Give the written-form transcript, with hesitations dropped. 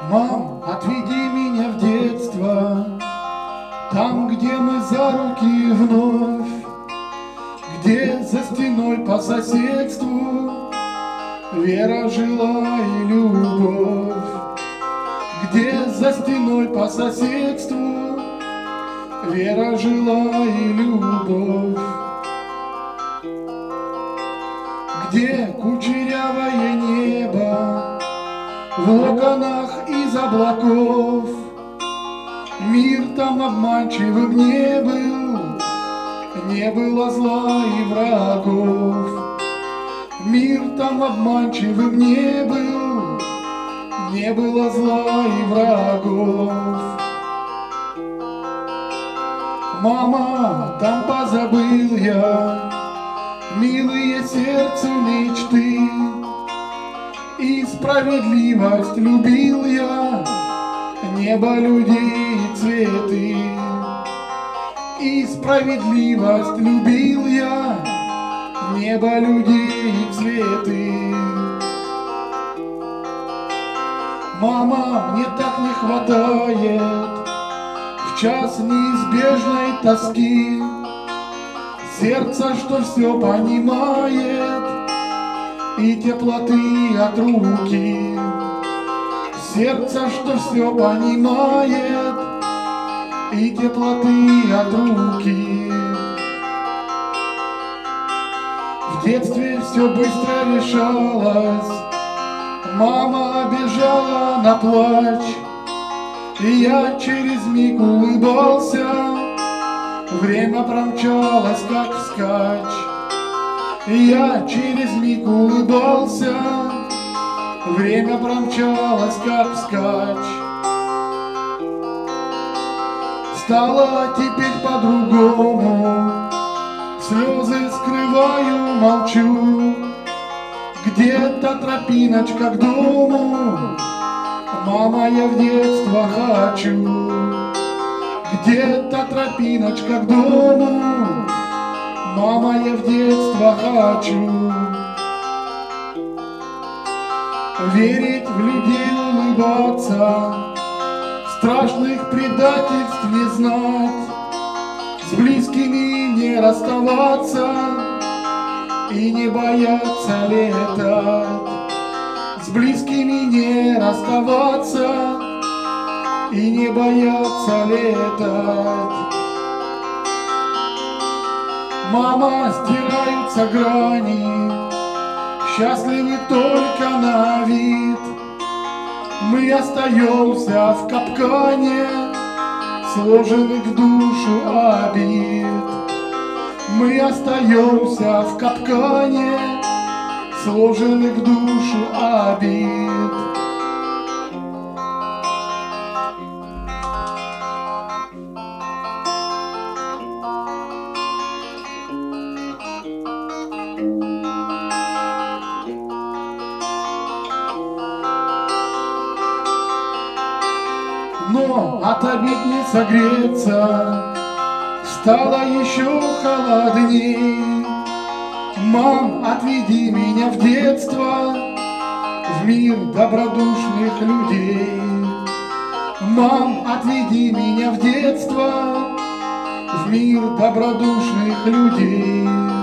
Мам, отведи меня в детство, там, где мы за руки вновь, где за стеной по соседству вера жила и любовь, где за стеной по соседству вера жила и любовь, где кучерявое небо в локонах из облаков. Мир там обманчивым не был, не было зла и врагов. Мир там обманчивым не был, не было зла и врагов. Мама, там позабыл я милые сердцу мечты, и справедливость любил я, небо, людей и цветы. И справедливость любил я, небо, людей и цветы. Мама, мне так не хватает в час неизбежной тоски сердца, что все понимает, и теплоты от руки. Сердце, что все понимает, и теплоты от руки. В детстве все быстро решалось, мама обижала на плач, и я через миг улыбался, время промчалось как вскачь. И я через миг улыбался, время промчалось как вскачь. Стало теперь по-другому, слезы скрываю, молчу. Где-то тропиночка к дому, мама, я в детство хочу. Где-то тропиночка к дому, мама, я в детство хочу. Верить в людей, улыбаться, страшных предательств не знать, с близкими не расставаться и не бояться летать. С близкими не расставаться и не бояться летать. Мама, стираются грани, счастливы только на вид. Мы остаемся в капкане сложенных в душу обид. Мы остаемся в капкане сложенных в душу обид. Но от обид не согреться, стало еще холодней. Мам, отведи меня в детство, в мир добродушных людей. Мам, отведи меня в детство, в мир добродушных людей.